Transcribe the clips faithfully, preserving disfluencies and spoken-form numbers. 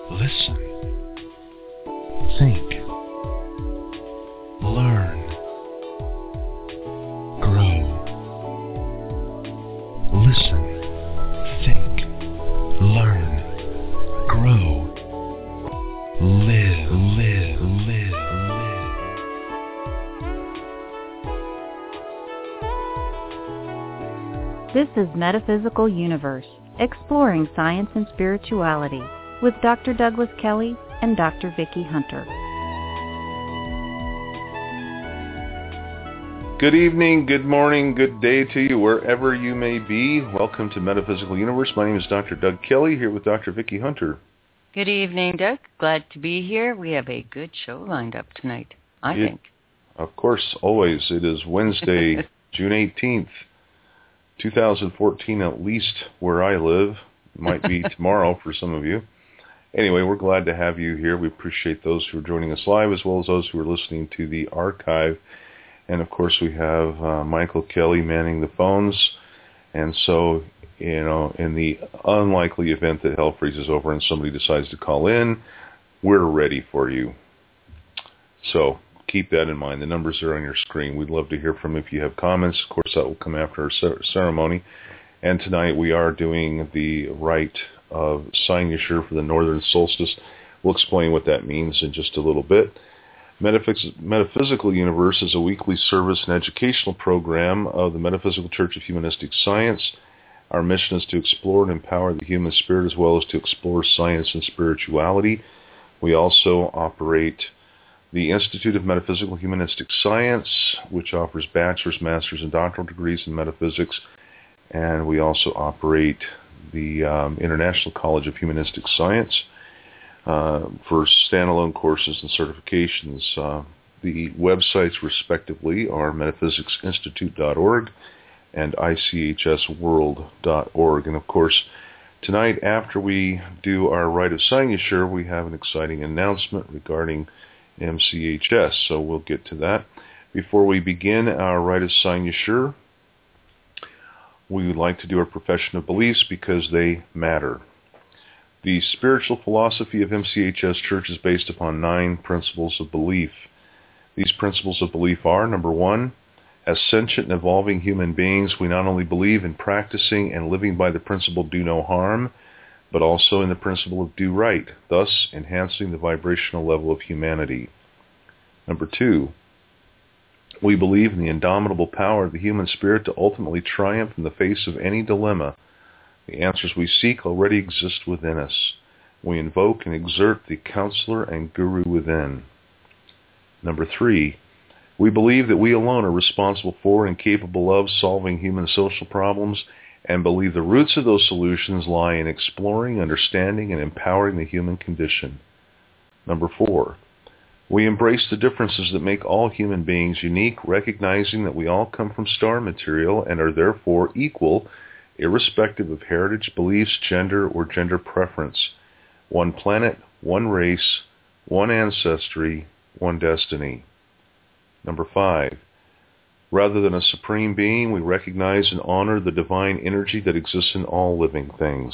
Listen. Think. Learn. Grow. Listen. Think. Learn. Grow. Live, live, live, live. This is Metaphysical Universe, exploring science and spirituality, with Doctor Douglas Kelly and Doctor Vicki Hunter. Good evening, good morning, good day to you, wherever you may be. Welcome to Metaphysical Universe. My name is Doctor Doug Kelly, here with Doctor Vicki Hunter. Good evening, Doug. Glad to be here. We have a good show lined up tonight, I it, think. Of course, always. It is Wednesday, June eighteenth, twenty fourteen, at least where I live. It might be tomorrow for some of you. Anyway, we're glad to have you here. We appreciate those who are joining us live as well as those who are listening to the archive. And, of course, we have uh, Michael Kelly manning the phones. And so, you know, in the unlikely event that hell freezes over and somebody decides to call in, we're ready for you. So keep that in mind. The numbers are on your screen. We'd love to hear from you if you have comments. Of course, that will come after our ceremony. And tonight we are doing the rite of cynosure for the northern solstice. We'll explain what that means in just a little bit. Metaphys- Metaphysical Universe is a weekly service and educational program of the Metaphysical Church of Humanistic Science. Our mission is to explore and empower the human spirit as well as to explore science and spirituality. We also operate the Institute of Metaphysical Humanistic Science, which offers bachelor's, master's, and doctoral degrees in metaphysics. And we also operate the um, International College of Humanistic Science uh, for standalone courses and certifications. Uh, the websites, respectively, are metaphysics institute dot org and I C H S world dot org. And, of course, tonight, after we do our rite of cynosure, we have an exciting announcement regarding M C H S, so we'll get to that. Before we begin our rite of cynosure, we would like to do our profession of beliefs because they matter. The spiritual philosophy of M C H S Church is based upon nine principles of belief. These principles of belief are, number one, as sentient and evolving human beings, we not only believe in practicing and living by the principle do no harm, but also in the principle of do right, thus enhancing the vibrational level of humanity. Number two, we believe in the indomitable power of the human spirit to ultimately triumph in the face of any dilemma. The answers we seek already exist within us. We invoke and exert the counselor and guru within. Number three, we believe that we alone are responsible for and capable of solving human social problems, and believe the roots of those solutions lie in exploring, understanding, and empowering the human condition. Number four, we embrace the differences that make all human beings unique, recognizing that we all come from star material and are therefore equal, irrespective of heritage, beliefs, gender, or gender preference. One planet, one race, one ancestry, one destiny. Number five, rather than a supreme being, we recognize and honor the divine energy that exists in all living things.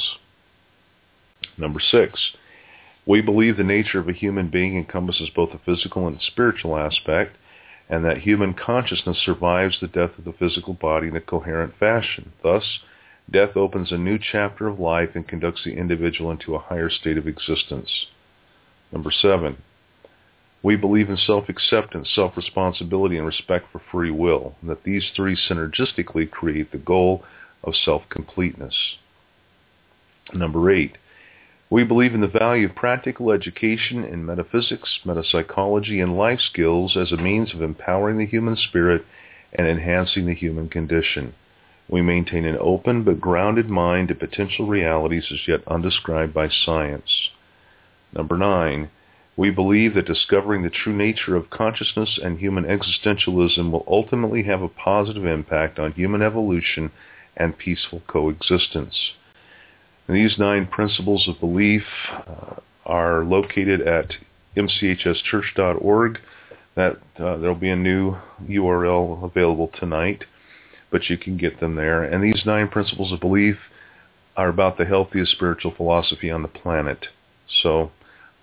Number six, we believe the nature of a human being encompasses both a physical and spiritual aspect, and that human consciousness survives the death of the physical body in a coherent fashion. Thus, death opens a new chapter of life and conducts the individual into a higher state of existence. Number seven, we believe in self-acceptance, self-responsibility, and respect for free will, and that these three synergistically create the goal of self-completeness. Number eight, we believe in the value of practical education in metaphysics, metapsychology, and life skills as a means of empowering the human spirit and enhancing the human condition. We maintain an open but grounded mind to potential realities as yet undescribed by science. Number nine, we believe that discovering the true nature of consciousness and human existentialism will ultimately have a positive impact on human evolution and peaceful coexistence. And these nine principles of belief uh, are located at M C H S church dot org. That uh, there'll be a new U R L available tonight, but you can get them there. And these nine principles of belief are about the healthiest spiritual philosophy on the planet. So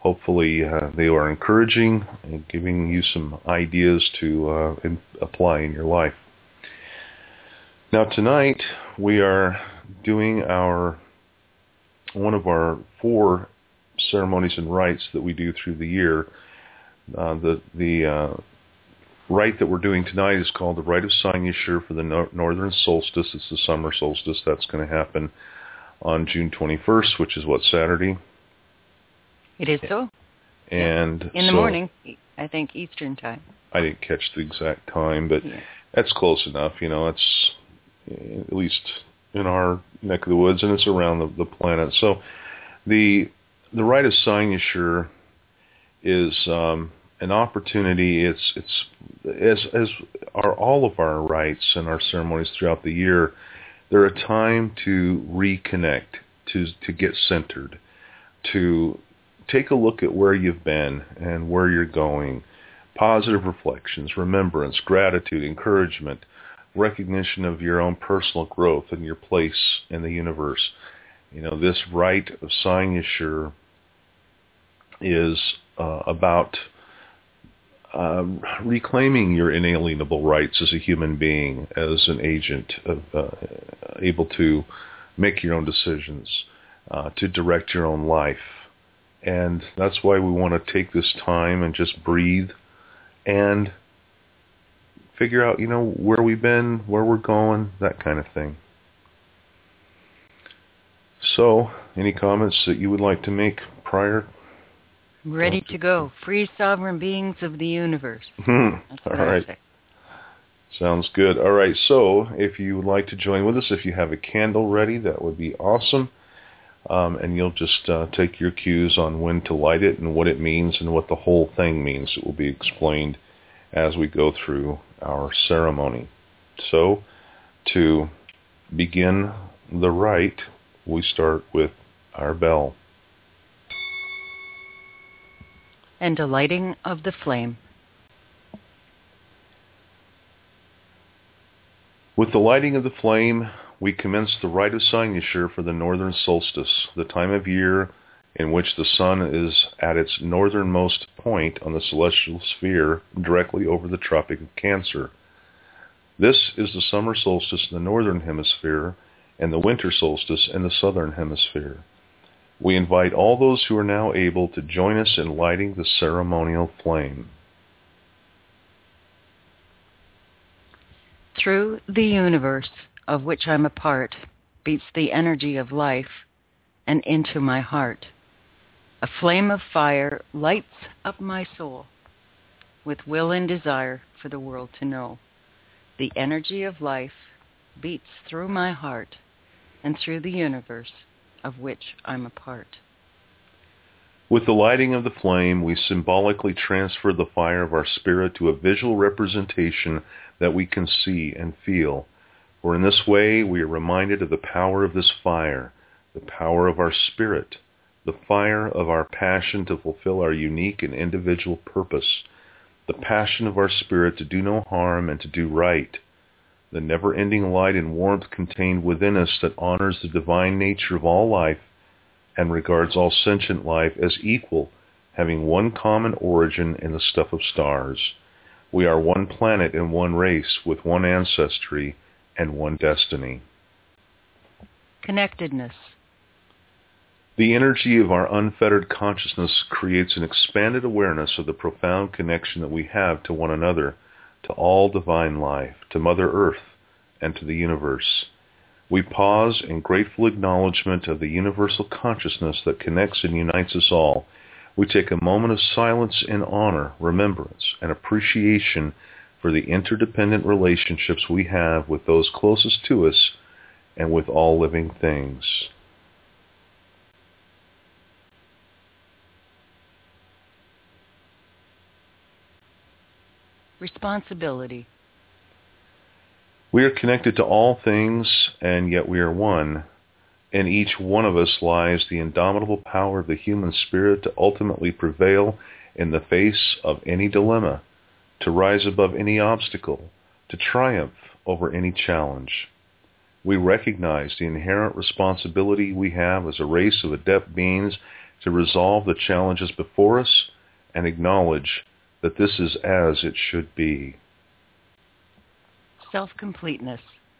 hopefully uh, they are encouraging and giving you some ideas to uh, in, apply in your life. Now tonight we are doing our one of our four ceremonies and rites that we do through the year. Uh, the the uh, rite that we're doing tonight is called the Rite of Sign-Yashur for the no- Northern Solstice. It's the summer solstice. That's going to happen on June twenty-first, which is what, Saturday? It is so. And in the so, morning, I think Eastern time. I didn't catch the exact time, but yeah. That's close enough. You know, it's at least in our neck of the woods, and it's around the, the planet. So the the Rite of Sign-Yashur is um, an opportunity. It's it's as as are all of our rites and our ceremonies throughout the year. They're a time to reconnect, to to get centered, to take a look at where you've been and where you're going. Positive reflections, remembrance, gratitude, encouragement, recognition of your own personal growth and your place in the universe. You know, this rite of Sign-Yashur is uh, about uh, reclaiming your inalienable rights as a human being, as an agent, of, uh, able to make your own decisions, uh, to direct your own life. And that's why we want to take this time and just breathe and figure out, you know, where we've been, where we're going, that kind of thing. So, any comments that you would like to make prior? Ready to go. Free sovereign beings of the universe. That's All right. Say. Sounds good. All right, so if you would like to join with us, if you have a candle ready, that would be awesome. Um, and you'll just uh, take your cues on when to light it and what it means and what the whole thing means. It will be explained as we go through our ceremony. So, to begin the rite, we start with our bell. And a lighting of the flame. With the lighting of the flame, we commence the Rite of Sign-Yashur for the northern solstice, the time of year in which the sun is at its northernmost point on the celestial sphere directly over the Tropic of Cancer. This is the summer solstice in the northern hemisphere and the winter solstice in the southern hemisphere. We invite all those who are now able to join us in lighting the ceremonial flame. Through the universe of which I'm a part, beats the energy of life, and into my heart. A flame of fire lights up my soul, with will and desire for the world to know. The energy of life beats through my heart, and through the universe of which I'm a part. With the lighting of the flame, we symbolically transfer the fire of our spirit to a visual representation that we can see and feel. For in this way, we are reminded of the power of this fire, the power of our spirit, the fire of our passion to fulfill our unique and individual purpose, the passion of our spirit to do no harm and to do right, the never-ending light and warmth contained within us that honors the divine nature of all life and regards all sentient life as equal, having one common origin in the stuff of stars. We are one planet and one race with one ancestry and one destiny. Connectedness. The energy of our unfettered consciousness creates an expanded awareness of the profound connection that we have to one another, to all divine life, to Mother Earth, and to the universe. We pause in grateful acknowledgement of the universal consciousness that connects and unites us all. We take a moment of silence in honor, remembrance, and appreciation for the interdependent relationships we have with those closest to us and with all living things. Responsibility. We are connected to all things, and yet we are one. In each one of us lies the indomitable power of the human spirit to ultimately prevail in the face of any dilemma, to rise above any obstacle, to triumph over any challenge. We recognize the inherent responsibility we have as a race of adept beings to resolve the challenges before us and acknowledge that this is as it should be. Self-completeness.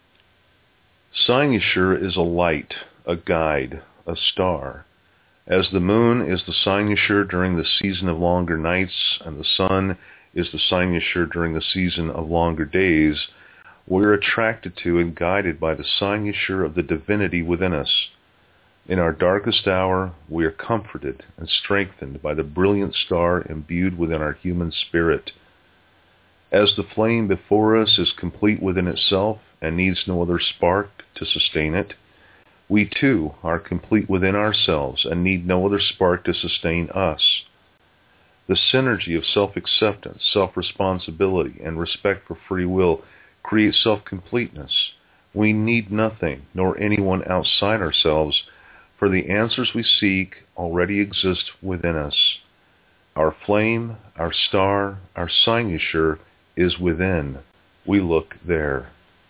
Cynosure is a light, a guide, a star. As the moon is the cynosure during the season of longer nights, and the sun is the cynosure during the season of longer days, we are attracted to and guided by the cynosure of the divinity within us. In our darkest hour, we are comforted and strengthened by the brilliant star imbued within our human spirit. As the flame before us is complete within itself and needs no other spark to sustain it, we too are complete within ourselves and need no other spark to sustain us. The synergy of self-acceptance, self-responsibility, and respect for free will creates self-completeness. We need nothing nor anyone outside ourselves, for the answers we seek already exist within us. Our flame, our star, our cynosure is within. We look there.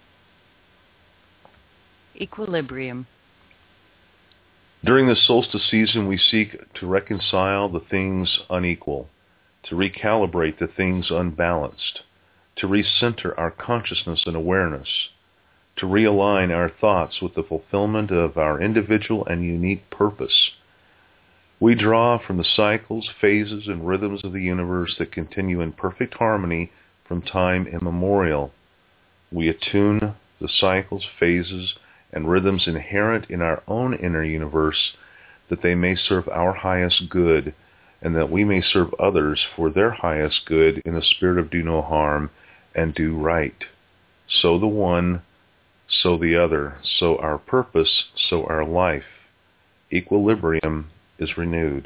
Equilibrium. During the solstice season, we seek to reconcile the things unequal, to recalibrate the things unbalanced, to recenter our consciousness and awareness, to realign our thoughts with the fulfillment of our individual and unique purpose. We draw from the cycles, phases, and rhythms of the universe that continue in perfect harmony from time immemorial. We attune the cycles, phases, and rhythms inherent in our own inner universe, that they may serve our highest good, and that we may serve others for their highest good in a spirit of do no harm and do right. So the one, so the other, so our purpose, so our life. Equilibrium is renewed.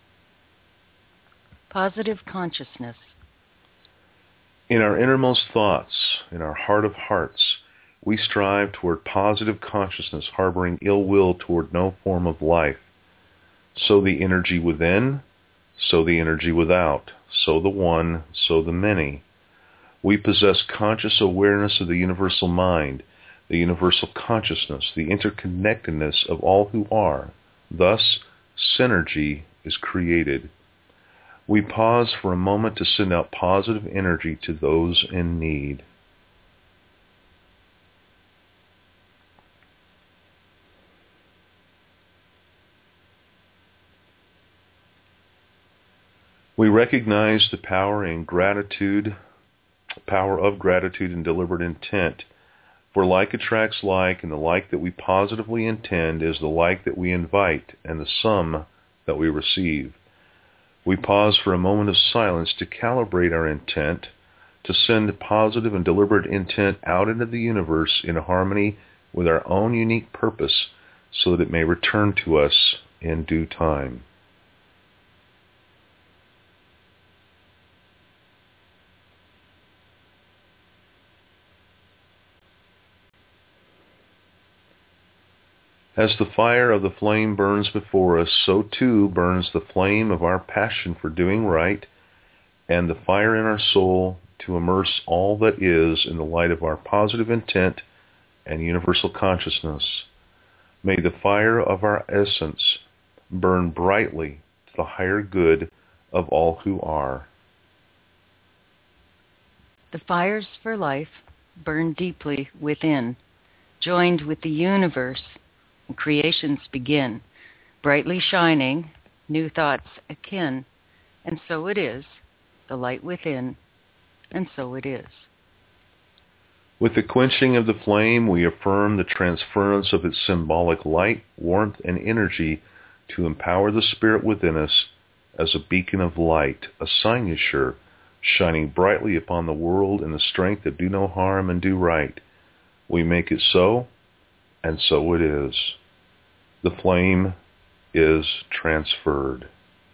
Positive consciousness. In our innermost thoughts, in our heart of hearts, we strive toward positive consciousness, harboring ill will toward no form of life. So the energy within, so the energy without, so the one, so the many. We possess conscious awareness of the universal mind, the universal consciousness, the interconnectedness of all who are. Thus, synergy is created. We pause for a moment to send out positive energy to those in need. We recognize the power and gratitude, power of gratitude and deliberate intent. For like attracts like, and the like that we positively intend is the like that we invite, and the sum that we receive. We pause for a moment of silence to calibrate our intent, to send positive and deliberate intent out into the universe in harmony with our own unique purpose, so that it may return to us in due time. As the fire of the flame burns before us, so too burns the flame of our passion for doing right, and the fire in our soul to immerse all that is in the light of our positive intent and universal consciousness. May the fire of our essence burn brightly to the higher good of all who are. The fires for life burn deeply within, joined with the universe. And creations begin, brightly shining, new thoughts akin, and so it is, the light within, and so it is. With the quenching of the flame, we affirm the transference of its symbolic light, warmth, and energy to empower the spirit within us as a beacon of light, a cynosure, shining brightly upon the world in the strength of do no harm and do right. We make it so, and so it is. The flame is transferred.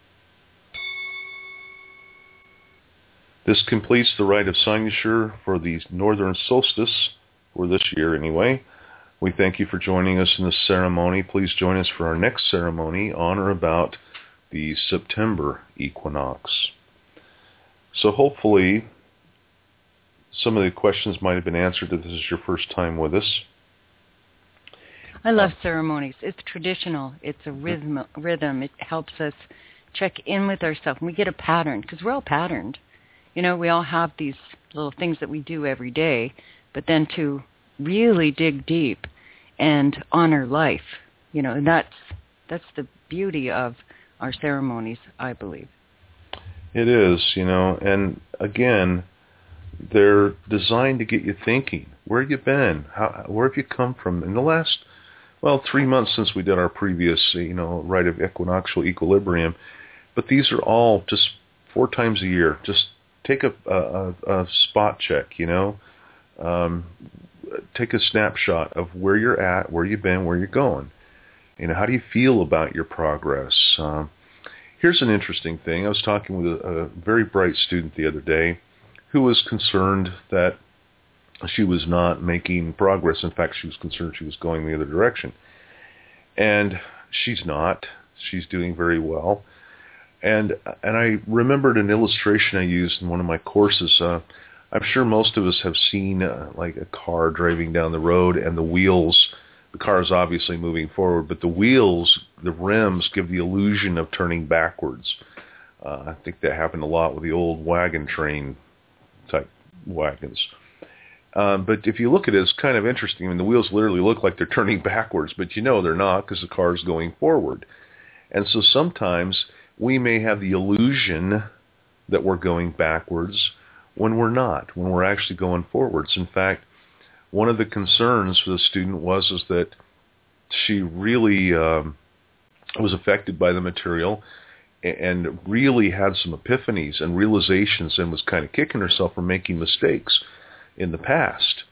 This completes the rite of cynosure for the northern solstice, for this year anyway. We thank you for joining us in this ceremony. Please join us for our next ceremony on or about the September equinox. So hopefully some of the questions might have been answered if this is your first time with us. I love ceremonies. It's traditional. It's a rhythm. Rhythm. It helps us check in with ourselves. We get a pattern because we're all patterned. You know, we all have these little things that we do every day, but then to really dig deep and honor life, you know, and that's that's the beauty of our ceremonies, I believe. It is, you know, and again, they're designed to get you thinking. Where have you been? How, where have you come from? In the last, well, three months since we did our previous, you know, rite of equinoctial equilibrium, but these are all just four times a year. Just take a, a, a spot check, you know. Um, take a snapshot of where you're at, where you've been, where you're going. You know, how do you feel about your progress? Um, here's an interesting thing. I was talking with a, a very bright student the other day who was concerned that she was not making progress. In fact, she was concerned she was going the other direction. And she's not. She's doing very well. And and I remembered an illustration I used in one of my courses. Uh, I'm sure most of us have seen uh, like a car driving down the road, and the wheels, the car is obviously moving forward, but the wheels, the rims, give the illusion of turning backwards. Uh, I think that happened a lot with the old wagon train type wagons. Um, but if you look at it, it's kind of interesting. I mean, the wheels literally look like they're turning backwards, but you know they're not because the car is going forward. And so sometimes we may have the illusion that we're going backwards when we're not, when we're actually going forwards. In fact, one of the concerns for the student was is that she really um, was affected by the material and really had some epiphanies and realizations and was kind of kicking herself for making mistakes in the past.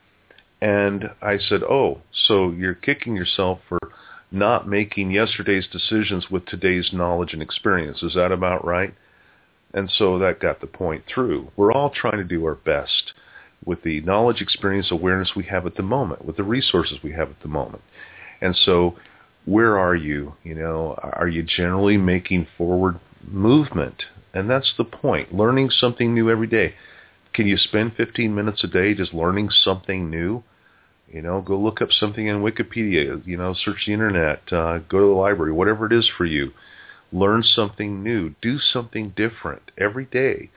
And I said, oh, so you're kicking yourself for not making yesterday's decisions with today's knowledge and experience. Is that about right? And so that got the point through. We're all trying to do our best with the knowledge, experience, awareness we have at the moment, with the resources we have at the moment. And so where are you? You know, are you generally making forward movement? And that's the point, learning something new every day. Can you spend fifteen minutes a day just learning something new? You know, go look up something in Wikipedia, you know, search the internet, uh, go to the library, whatever it is for you. Learn something new. Do something different every day.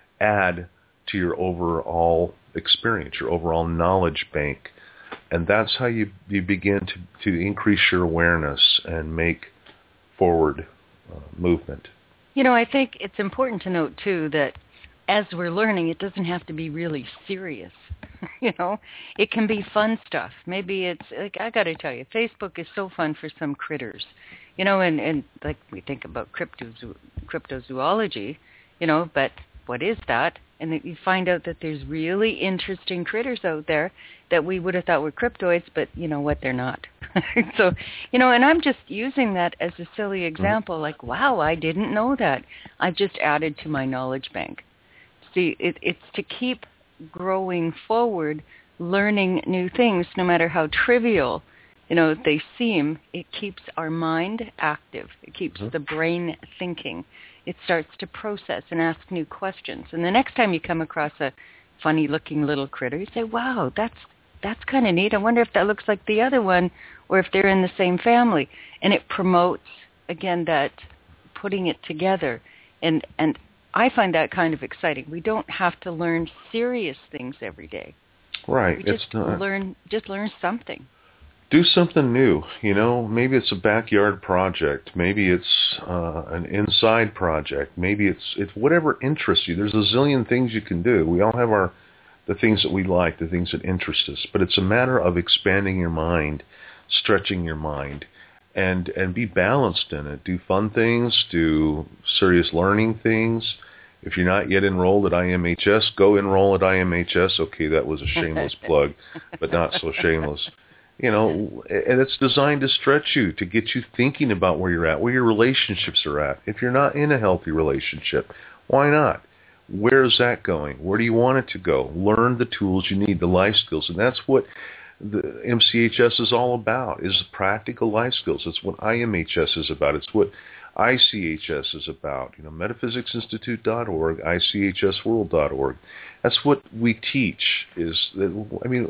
Add to your overall experience, your overall knowledge bank. And that's how you, you begin to, to increase your awareness and make forward uh, movement. You know, I think it's important to note, too, that as we're learning, it doesn't have to be really serious. You know, it can be fun stuff. Maybe it's, like, I got to tell you, Facebook is so fun for some critters. You know, and, and like we think about cryptozo- cryptozoology, you know, but what is that? And that you find out that there's really interesting critters out there that we would have thought were cryptoids, but you know what, they're not. So, you know, and I'm just using that as a silly example, like, wow, I didn't know that. I've just added to my knowledge bank. See, it, it's to keep growing forward, learning new things, no matter how trivial, you know, they seem. It keeps our mind active. It keeps mm-hmm. the brain thinking. It starts to process and ask new questions. And the next time you come across a funny-looking little critter, you say, wow, that's that's kind of neat. I wonder if that looks like the other one or if they're in the same family. And it promotes, again, that putting it together. And, and I find that kind of exciting. We don't have to learn serious things every day. Right. We just it's not. learn, just learn something. Do something new, you know, maybe it's a backyard project, maybe it's uh, an inside project, maybe it's it's whatever interests you. There's a zillion things you can do. We all have our the things that we like, the things that interest us, but it's a matter of expanding your mind, stretching your mind, and and be balanced in it. Do fun things, do serious learning things. If you're not yet enrolled at I M H S, go enroll at I M H S. Okay, that was a shameless plug, but not so shameless. You know, and it's designed to stretch you, to get you thinking about where you're at, where your relationships are at. If you're not in a healthy relationship, why not? Where is that going? Where do you want it to go? Learn the tools you need, the life skills. And that's what the M C H S is all about, is practical life skills. It's what I M H S is about. It's what I C H S is about. You know, metaphysics institute dot org, I C H S world dot org. That's what we teach. Is I mean,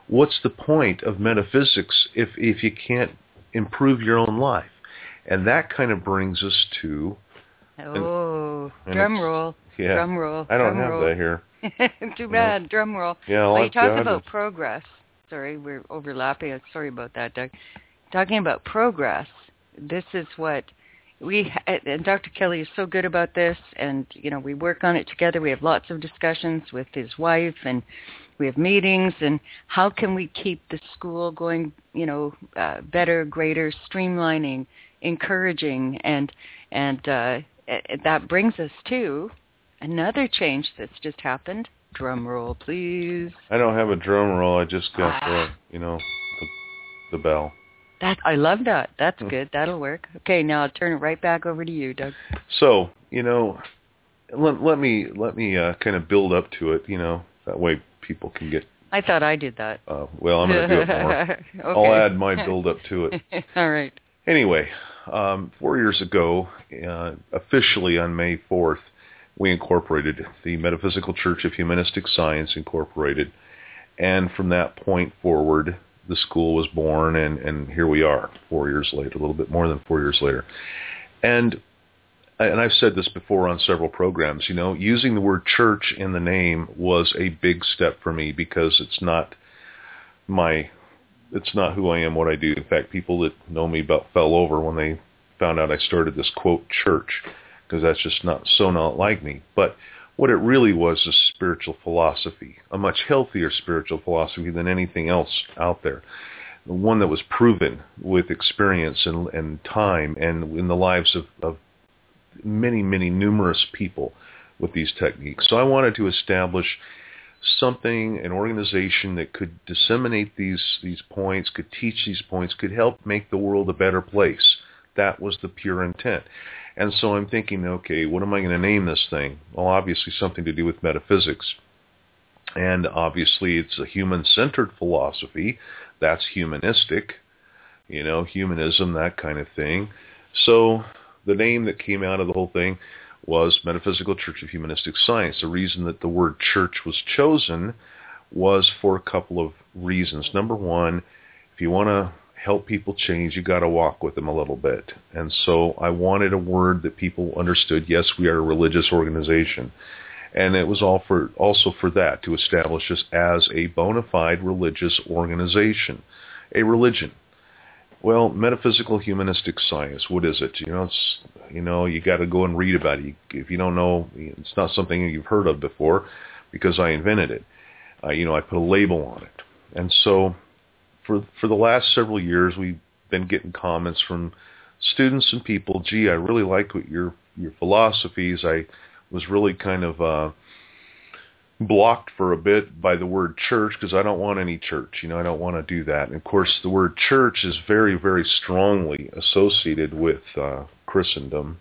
what's the point of metaphysics if, if you can't improve your own life? And that kind of brings us to... Oh, and, drum and roll. Yeah, drum roll. I don't drum have roll. that here. Too bad, yeah. Drum roll. Yeah, well, you I've talked got about it. progress. Sorry, we're overlapping. Sorry about that, Doug. Talking about progress, this is what we, and Doctor Kelly is so good about this, and, you know, we work on it together. We have lots of discussions with his wife, and we have meetings, and how can we keep the school going, you know, uh, better, greater, streamlining, encouraging, and, and uh, that brings us to another change that's just happened. Drum roll, please. I don't have a drum roll. I just got the, you know, the, the bell. That I love that. That's good. That'll work. Okay, now I'll turn it right back over to you, Doug. So, you know, let, let me let me uh, kind of build up to it. You know, that way people can get. I thought I did that. Uh, well, I'm going to do it more. Okay. I'll add my build up to it. All right. Anyway, um, four years ago, uh, officially on May fourth, we incorporated the Metaphysical Church of Humanistic Science, Incorporated, and from that point forward, the school was born, and, and here we are, four years later, a little bit more than four years later. And and I've said this before on several programs, you know, using the word church in the name was a big step for me because it's not my, it's not who I am, what I do. In fact, people that know me about fell over when they found out I started this, quote, church, because that's just not so not like me. But what it really was is spiritual philosophy, a much healthier spiritual philosophy than anything else out there, one that was proven with experience and, and time and in the lives of, of many, many numerous people with these techniques. So I wanted to establish something, an organization that could disseminate these, these points, could teach these points, could help make the world a better place. That was the pure intent. And so I'm thinking, okay, what am I going to name this thing? Well, obviously something to do with metaphysics. And obviously it's a human-centered philosophy. That's humanistic, you know, humanism, that kind of thing. So the name that came out of the whole thing was Metaphysical Church of Humanistic Science. The reason that the word church was chosen was for a couple of reasons. Number one, if you want to help people change, you got to walk with them a little bit. And so I wanted a word that people understood. Yes, we are a religious organization. And it was all for also for that, to establish us as a bona fide religious organization, a religion. Well, metaphysical humanistic science, what is it? You know, it's, you know, you got to go and read about it. If you don't know, it's not something you've heard of before because I invented it. Uh, you know, I put a label on it. And so for for the last several years, we've been getting comments from students and people, gee, I really like what your your philosophies. I was really kind of uh, blocked for a bit by the word church because I don't want any church. You know, I don't want to do that. And of course, the word church is very, very strongly associated with uh, Christendom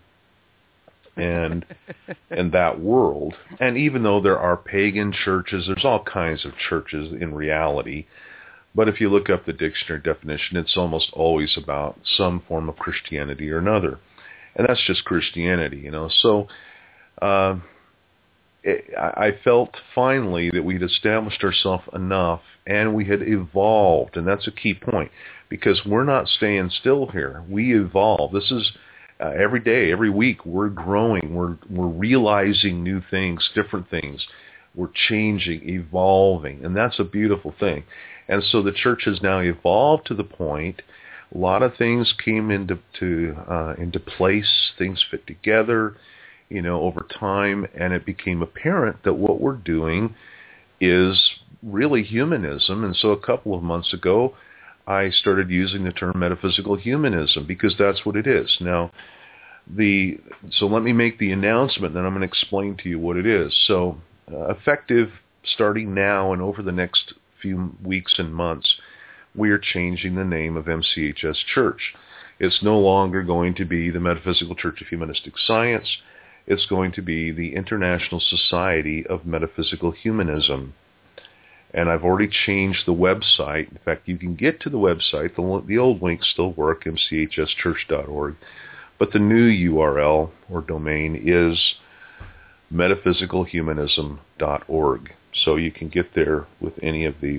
and and that world. And even though there are pagan churches, there's all kinds of churches in reality. But if you look up the dictionary definition, it's almost always about some form of Christianity or another. And that's just Christianity, you know. So uh, it, I felt finally that we'd established ourselves enough and we had evolved. And that's a key point because we're not staying still here. We evolve. This is uh, every day, every week, we're growing. We're, we're realizing new things, different things. We're changing, evolving. And that's a beautiful thing. And so the church has now evolved to the point, a lot of things came into to, uh, into place, things fit together, you know, over time, and it became apparent that what we're doing is really humanism. And so a couple of months ago, I started using the term metaphysical humanism because that's what it is. Now, the so let me make the announcement, then I'm going to explain to you what it is. So uh, effective starting now and over the next few weeks and months, we are changing the name of M C H S Church. It's no longer going to be the Metaphysical Church of Humanistic Science. It's going to be the International Society of Metaphysical Humanism. And I've already changed the website. In fact, you can get to the website. The, the old links still work, m c h s church dot org. But the new U R L or domain is metaphysical humanism dot org. So you can get there with any of these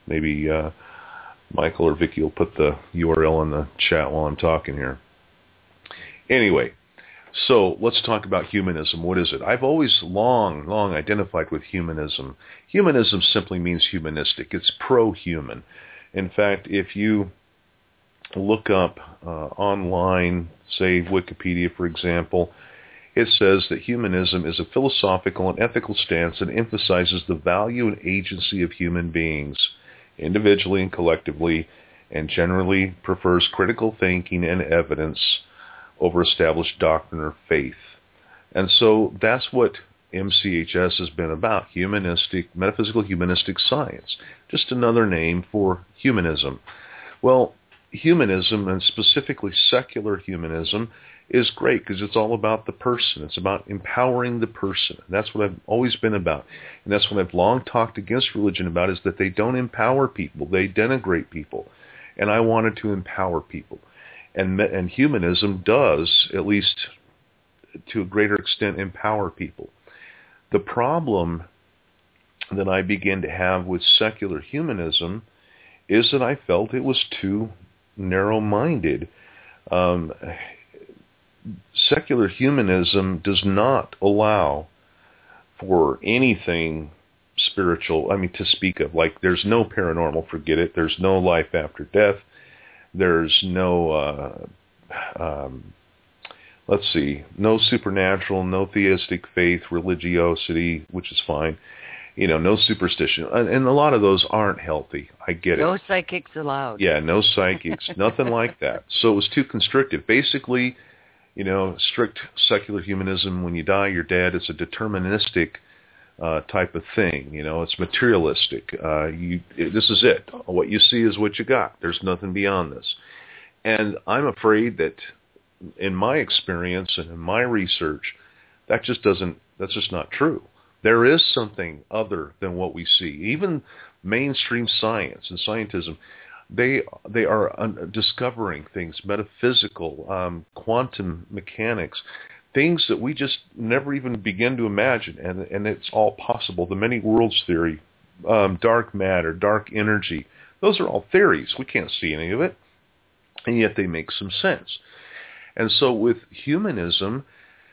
Maybe uh, Michael or Vicky will put the U R L in the chat while I'm talking here. Anyway, so let's talk about humanism. What is it? I've always long, long identified with humanism. Humanism simply means humanistic. It's pro-human. In fact, if you look up uh, online, say Wikipedia, for example, it says that humanism is a philosophical and ethical stance that emphasizes the value and agency of human beings, individually and collectively, and generally prefers critical thinking and evidence over established doctrine or faith. And so that's what M C H S has been about, humanistic, metaphysical humanistic science, just another name for humanism. Well, humanism, and specifically secular humanism, is great because it's all about the person. It's about empowering the person. And that's what I've always been about. And that's what I've long talked against religion about, is that they don't empower people. They denigrate people. And I wanted to empower people. And, and humanism does, at least to a greater extent, empower people. The problem that I began to have with secular humanism is that I felt it was too narrow-minded. Um, secular humanism does not allow for anything spiritual, I mean, to speak of. Like, there's no paranormal, forget it. There's no life after death. There's no, uh, um, let's see, no supernatural, no theistic faith, religiosity, which is fine. You know, no superstition. And, and a lot of those aren't healthy. I get no it. No psychics allowed. Yeah, no psychics, nothing like that. So it was too constrictive. Basically, you know, strict secular humanism, when you die, you're dead. It's a deterministic uh, type of thing. You know, it's materialistic. Uh, you, it, this is it. What you see is what you got. There's nothing beyond this. And I'm afraid that in my experience and in my research, that just doesn't, that's just not true. There is something other than what we see. Even mainstream science and scientism, they they are un- discovering things, metaphysical, um, quantum mechanics, things that we just never even begin to imagine, and and it's all possible. The many worlds theory, um, dark matter, dark energy, those are all theories. We can't see any of it, and yet they make some sense. And so with humanism,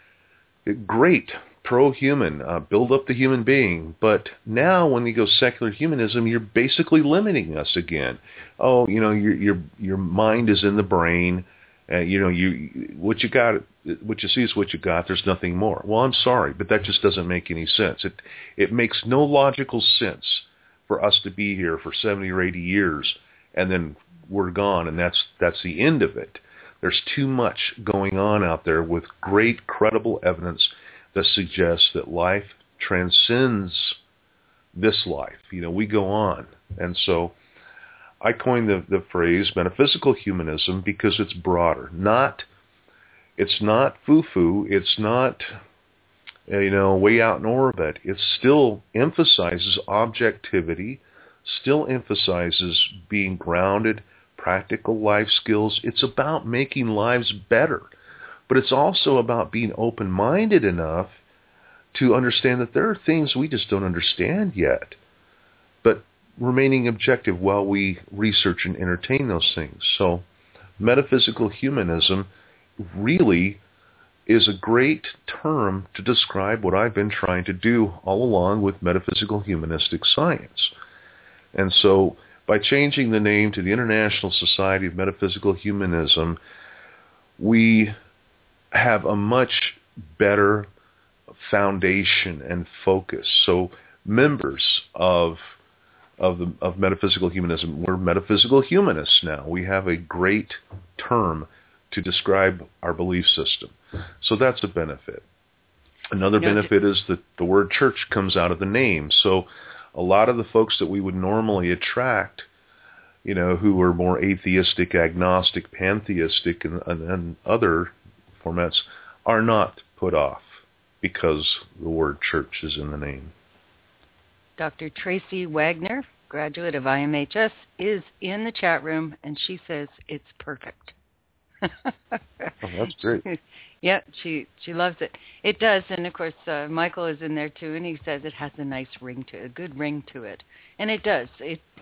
it, great. Pro-human, uh, build up the human being. But now when you go secular humanism, you're basically limiting us again. Oh, you know, your your your mind is in the brain. Uh, you know, you what you got, what you see is what you got. There's nothing more. Well, I'm sorry, but that just doesn't make any sense. It it makes no logical sense for us to be here for seventy or eighty years and then we're gone, and that's that's the end of it. There's too much going on out there with great credible evidence that suggests that life transcends this life. You know, we go on. And so I coined the, the phrase metaphysical humanism because it's broader. Not, it's not foo-foo. It's not, you know, way out in orbit. It still emphasizes objectivity, still emphasizes being grounded, practical life skills. It's about making lives better. But it's also about being open-minded enough to understand that there are things we just don't understand yet, but remaining objective while we research and entertain those things. So metaphysical humanism really is a great term to describe what I've been trying to do all along with metaphysical humanistic science. And so by changing the name to the International Society of Metaphysical Humanism, we have a much better foundation and focus. So members of of the of metaphysical humanism, we're metaphysical humanists now. We have a great term to describe our belief system. So that's a benefit. Another you know, benefit is that the word church comes out of the name. So a lot of the folks that we would normally attract, you know, who are more atheistic, agnostic, pantheistic, and, and, and other formats are not put off because the word church is in the name. Doctor Tracy Wagner, graduate of I M H S, is in the chat room, and she says it's perfect. Oh, that's great. Yeah, she she loves it. It does, and of course uh, Michael is in there too, and he says it has a nice ring to it, a good ring to it, and it does. It it's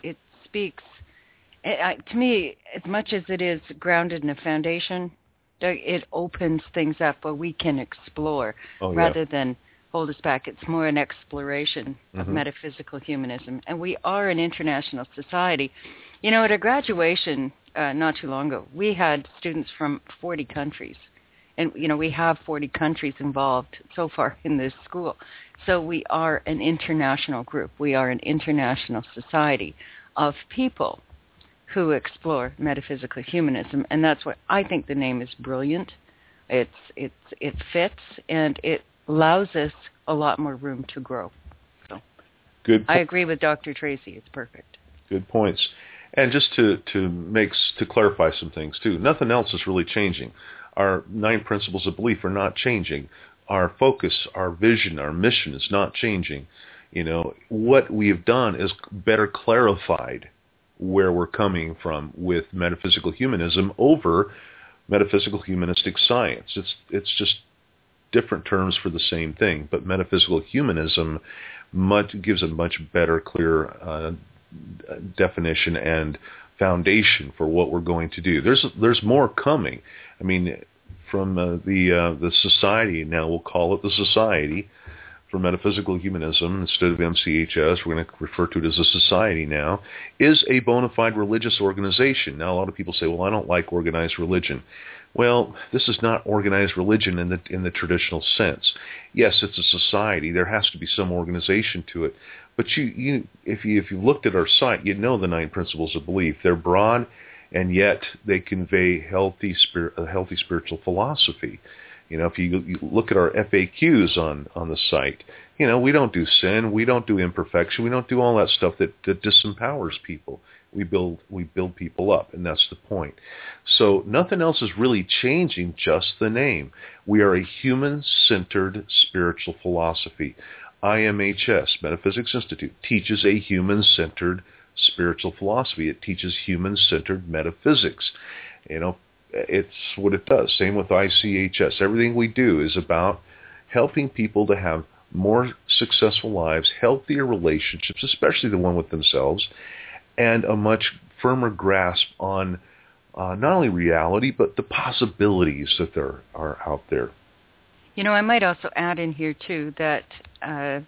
speaks, it, I, to me, as much as it is grounded in a foundation, it opens things up where we can explore oh, yeah. rather than hold us back. It's more an exploration of Mm-hmm. metaphysical humanism. And we are an international society. You know, at our graduation uh, not too long ago, we had students from forty countries. And, you know, we have forty countries involved so far in this school. So we are an international group. We are an international society of people who explore metaphysical humanism. And that's why I think the name is brilliant. It's, it's, it fits, and it allows us a lot more room to grow. So Good. Po- I agree with Doctor Tracy. It's perfect. Good points. And just to, to make to clarify some things too, nothing else is really changing. Our nine principles of belief are not changing. Our focus, our vision, our mission is not changing. You know, what we have done is better clarified where we're coming from with metaphysical humanism over metaphysical humanistic science. It's it's just different terms for the same thing, but metaphysical humanism much, gives a much better, clear uh, definition and foundation for what we're going to do. There's there's more coming. I mean, from uh, the uh, the society, now we'll call it the Society for Metaphysical Humanism instead of M C H S, we're going to refer to it as a society now, is a bona fide religious organization. Now, a lot of people say, well, I don't like organized religion. Well, this is not organized religion in the in the traditional sense. Yes, it's a society. There has to be some organization to it. But you, you, if you if you looked at our site, you'd know the nine principles of belief. They're broad, and yet they convey healthy spirit, a healthy spiritual philosophy. You know, if you, you look at our F A Qs on, on the site, you know, we don't do sin, we don't do imperfection, we don't do all that stuff that, that disempowers people. We build we build people up, and that's the point. So nothing else is really changing, just the name. We are a human-centered spiritual philosophy. I M H S, Metaphysics Institute, teaches a human-centered spiritual philosophy. It teaches human-centered metaphysics. You know, it's what it does. Same with I C H S. Everything we do is about helping people to have more successful lives, healthier relationships, especially the one with themselves, and a much firmer grasp on uh, not only reality, but the possibilities that there are out there. You know, I might also add in here, too, that uh,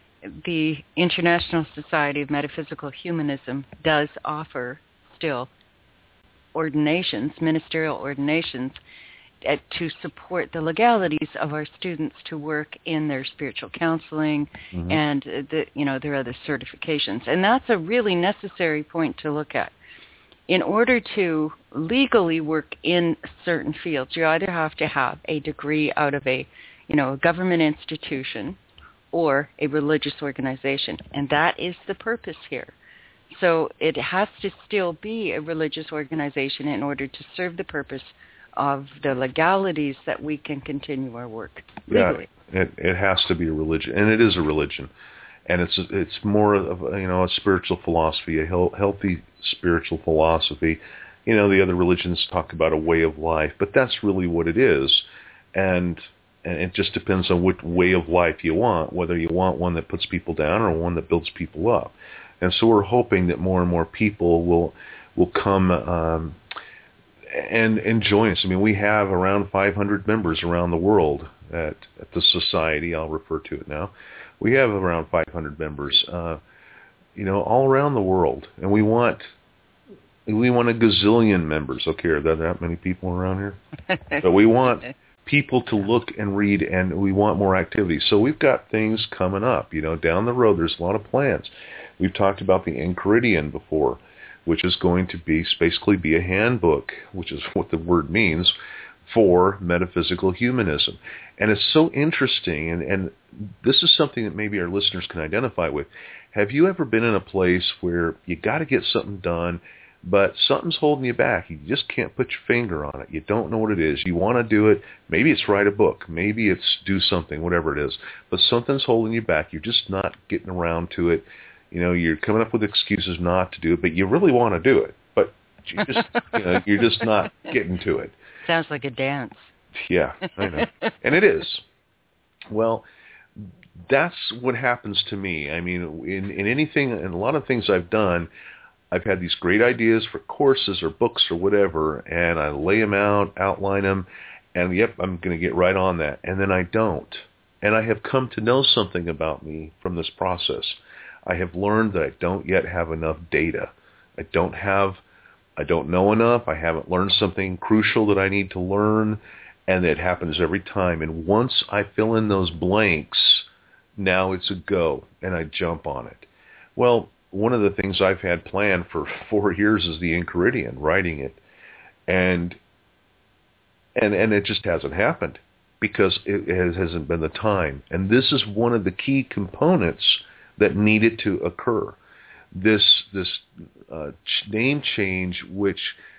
the International Society of Metaphysical Humanism does offer still ordinations, ministerial ordinations, uh, to support the legalities of our students to work in their spiritual counseling mm-hmm. and uh, the, you know, their other certifications. And that's a really necessary point to look at. In order to legally work in certain fields, you either have to have a degree out of a, you know, a government institution or a religious organization, and that is the purpose here. So it has to still be a religious organization in order to serve the purpose of the legalities that we can continue our work legally. Yeah, it, it has to be a religion, and it is a religion. And it's it's more of a, you know, a spiritual philosophy, a healthy spiritual philosophy. You know, the other religions talk about a way of life, but that's really what it is. And and it just depends on what way of life you want, whether you want one that puts people down or one that builds people up. And so we're hoping that more and more people will will come um, and and join us. I mean, we have around five hundred members around the world at, at the society. I'll refer to it now. We have around five hundred members, uh, you know, all around the world, and we want we want a gazillion members. Okay, are there that many people around here? But we want people to look and read, and we want more activity. So we've got things coming up. You know, down the road, there's a lot of plans. We've talked about the Enchiridion before, which is going to be basically be a handbook, which is what the word means, for metaphysical humanism. And it's so interesting, and, and this is something that maybe our listeners can identify with. Have you ever been in a place where you got to get something done, but something's holding you back? You just can't put your finger on it. You don't know what it is. You want to do it. Maybe it's write a book. Maybe it's do something, whatever it is. But something's holding you back. You're just not getting around to it. You know, you're coming up with excuses not to do it, but you really want to do it. But you just, you know, you're just not getting to it. Sounds like a dance. Yeah, I know. And it is. Well, that's what happens to me. I mean, in, in anything, in a lot of things I've done, I've had these great ideas for courses or books or whatever, and I lay them out, outline them, and yep, I'm going to get right on that. And then I don't. And I have come to know something about me from this process. I have learned that I don't yet have enough data. I don't have, I don't know enough. I haven't learned something crucial that I need to learn, and it happens every time. And once I fill in those blanks, now it's a go, and I jump on it. Well, one of the things I've had planned for four years is the Enchiridion, writing it, and and and it just hasn't happened because it, it hasn't been the time. And this is one of the key components that needed to occur. This this uh, name change, which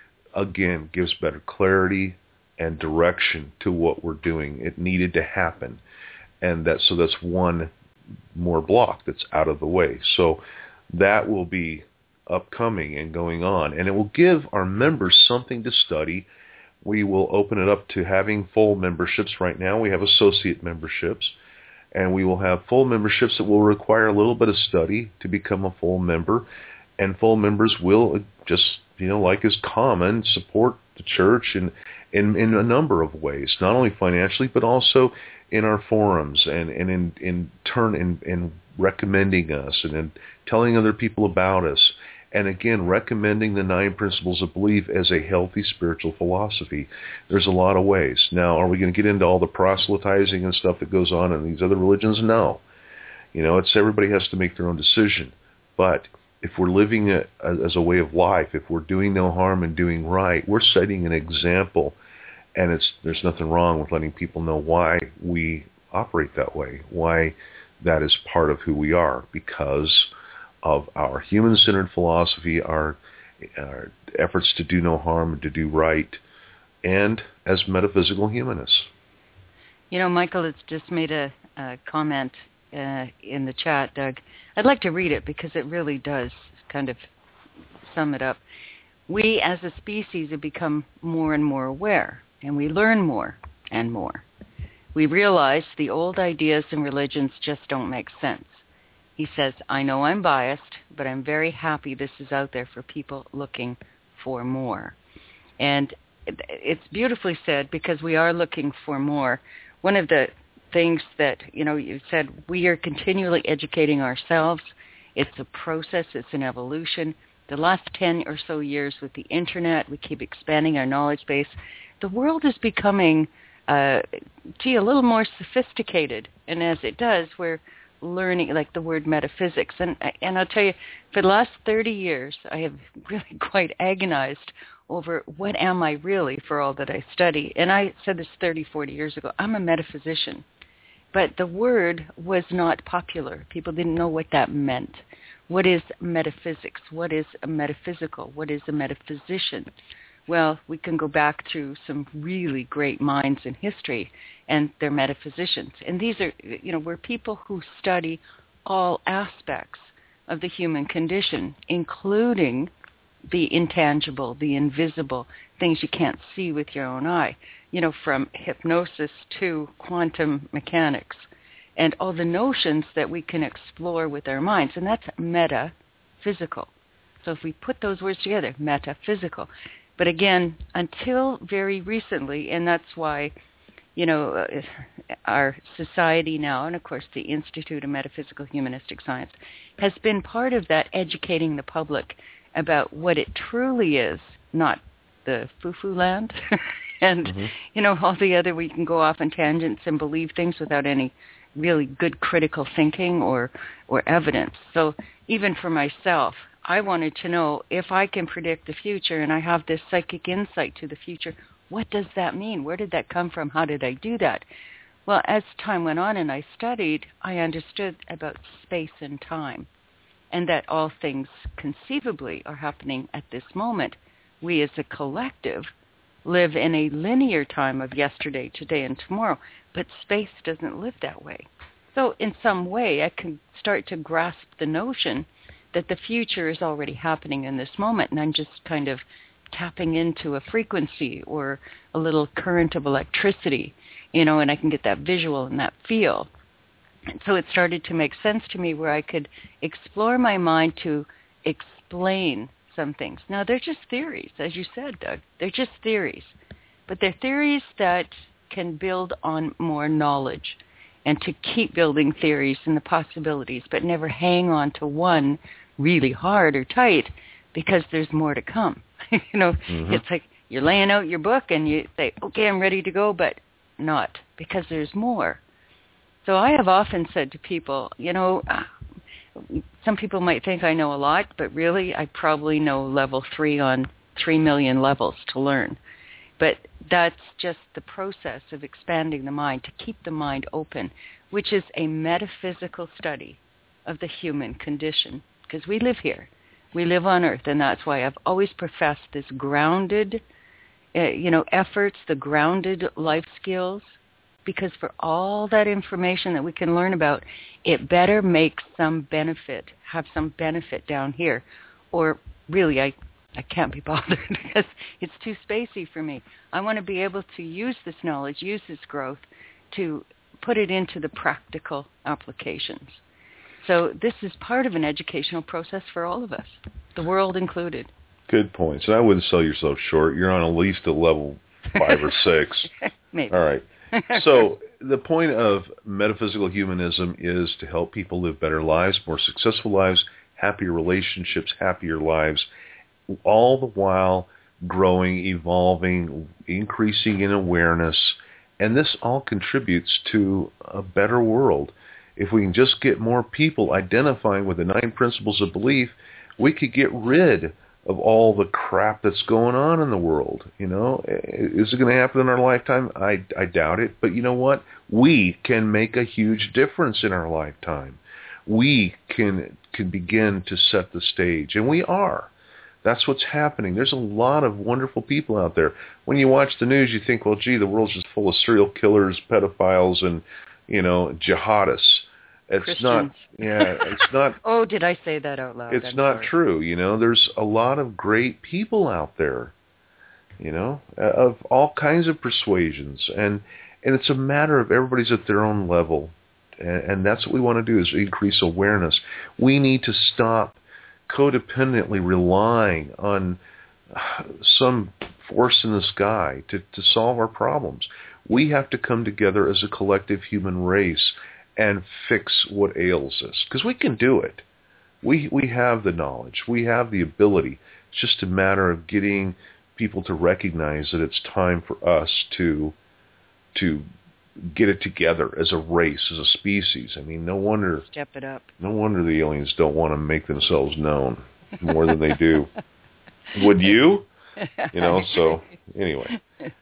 again gives better clarity and direction to what we're doing. It needed to happen, and that so that's one more block that's out of the way. So that will be upcoming and going on, and it will give our members something to study. We will open it up to having full memberships. Right now we have associate memberships, and we will have full memberships that will require a little bit of study to become a full member, and full members will just, you know, like is common, support the church in, in, in a number of ways, not only financially, but also in our forums and, and in, in turn in, in recommending us and in telling other people about us. And again, recommending the nine principles of belief as a healthy spiritual philosophy. There's a lot of ways. Now, are we going to get into all the proselytizing and stuff that goes on in these other religions? No. You know, it's everybody has to make their own decision. But if we're living a, a, as a way of life, if we're doing no harm and doing right, we're setting an example. And it's there's nothing wrong with letting people know why we operate that way, why that is part of who we are, because of our human-centered philosophy, our, our efforts to do no harm and to do right, and as metaphysical humanists. You know, Michael has just made a, a comment uh, in the chat, Doug. I'd like to read it because it really does kind of sum it up. We as a species have become more and more aware, and we learn more and more. We realize the old ideas and religions just don't make sense. He says, I know I'm biased, but I'm very happy this is out there for people looking for more. And it's beautifully said because we are looking for more. One of the things that, you know, you said, we are continually educating ourselves. It's a process. It's an evolution. The last ten or so years with the Internet, we keep expanding our knowledge base. The world is becoming, uh, gee, a little more sophisticated. And as it does, we're learning, like the word metaphysics. And and I'll tell you, for the last thirty years, I have really quite agonized over what am I really for all that I study. And I said this thirty, forty years ago, I'm a metaphysician. But the word was not popular. People didn't know what that meant. What is metaphysics? What is a metaphysical? What is a metaphysician? Well, we can go back to some really great minds in history, and they're metaphysicians. And these are, you know, we're people who study all aspects of the human condition, including the intangible, the invisible, things you can't see with your own eye, you know, from hypnosis to quantum mechanics, and all the notions that we can explore with our minds. And that's metaphysical. So if we put those words together, metaphysical. But again, until very recently, and that's why, you know, our society now, and of course the Institute of Metaphysical Humanistic Science, has been part of that, educating the public about what it truly is, not the foo-foo land, and, mm-hmm. you know, all the other, we can go off on tangents and believe things without any really good critical thinking or, or evidence. So even for myself, I wanted to know, if I can predict the future and I have this psychic insight to the future, what does that mean? Where did that come from? How did I do that? Well, as time went on and I studied, I understood about space and time, and that all things conceivably are happening at this moment. We as a collective live in a linear time of yesterday, today, and tomorrow, but space doesn't live that way. So in some way, I can start to grasp the notion that the future is already happening in this moment, and I'm just kind of tapping into a frequency or a little current of electricity, you know, and I can get that visual and that feel. And so it started to make sense to me where I could explore my mind to explain some things. Now, they're just theories, as you said, Doug. They're just theories. But they're theories that can build on more knowledge and to keep building theories and the possibilities, but never hang on to one really hard or tight because there's more to come. you know, mm-hmm. It's like you're laying out your book and you say, okay, I'm ready to go, but not, because there's more. So I have often said to people, you know, some people might think I know a lot, but really I probably know level three on three million levels to learn. But that's just the process of expanding the mind, to keep the mind open, which is a metaphysical study of the human condition, because we live here. We live on Earth, and that's why I've always professed this grounded, uh, you know, efforts, the grounded life skills, because for all that information that we can learn about, it better make some benefit, have some benefit down here, or really I I can't be bothered because it's too spacey for me. I want to be able to use this knowledge, use this growth to put it into the practical applications. So this is part of an educational process for all of us, the world included. Good points. And I wouldn't sell yourself short. You're on at least a level five or six. Maybe. All right. So the point of metaphysical humanism is to help people live better lives, more successful lives, happier relationships, happier lives, all the while growing, evolving, increasing in awareness. And this all contributes to a better world. If we can just get more people identifying with the nine principles of belief, we could get rid of all the crap that's going on in the world. You know, is it going to happen in our lifetime? I, I doubt it. But you know what? We can make a huge difference in our lifetime. We can can begin to set the stage, and we are. That's what's happening. There's a lot of wonderful people out there. When you watch the news, you think, well, gee, the world's just full of serial killers, pedophiles, and, you know, jihadists. It's Christians. not, yeah, it's not. Oh, did I say that out loud? It's I'm not sorry. true. You know, there's a lot of great people out there, you know, of all kinds of persuasions. And, and it's a matter of everybody's at their own level. And, and that's what we want to do, is increase awareness. We need to stop codependently relying on some force in the sky to, to solve our problems. We have to come together as a collective human race and fix what ails us, because we can do it. We we have the knowledge. We have the ability. It's just a matter of getting people to recognize that it's time for us to to get it together as a race, as a species. I mean, no wonder Step it up. No wonder the aliens don't want to make themselves known more than they do. Would you? You know, so anyway.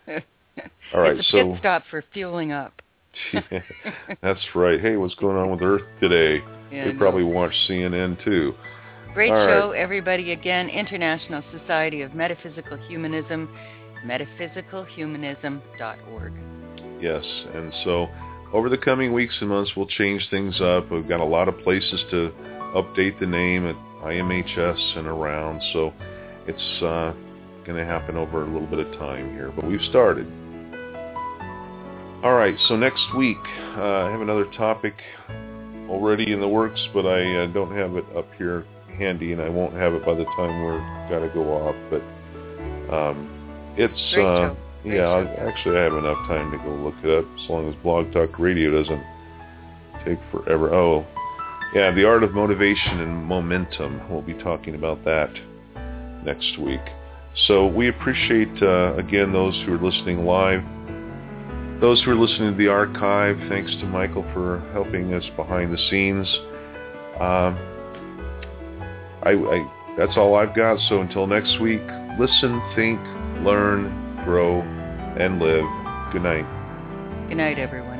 All right, it's a so pit stop for fueling up. Yeah, that's right. Hey, what's going on with Earth today? Yeah, they probably watch C N N too. Great All show, right. everybody. Again, International Society of Metaphysical Humanism, metaphysical humanism dot org. Yes, and so over the coming weeks and months, we'll change things up. We've got a lot of places to update the name at I M H S and around, so it's uh, going to happen over a little bit of time here, but we've started. All right, so next week, uh, I have another topic already in the works, but I uh, don't have it up here handy, and I won't have it by the time we're got to go off. But um, it's, uh, yeah, I, actually I have enough time to go look it up, as long as Blog Talk Radio doesn't take forever. Oh, yeah, The Art of Motivation and Momentum. We'll be talking about that next week. So we appreciate, uh, again, those who are listening live. Those who are listening to the archive, thanks to Michael for helping us behind the scenes. Um, I, I, that's all I've got. So until next week, listen, think, learn, grow, and live. Good night. Good night, everyone.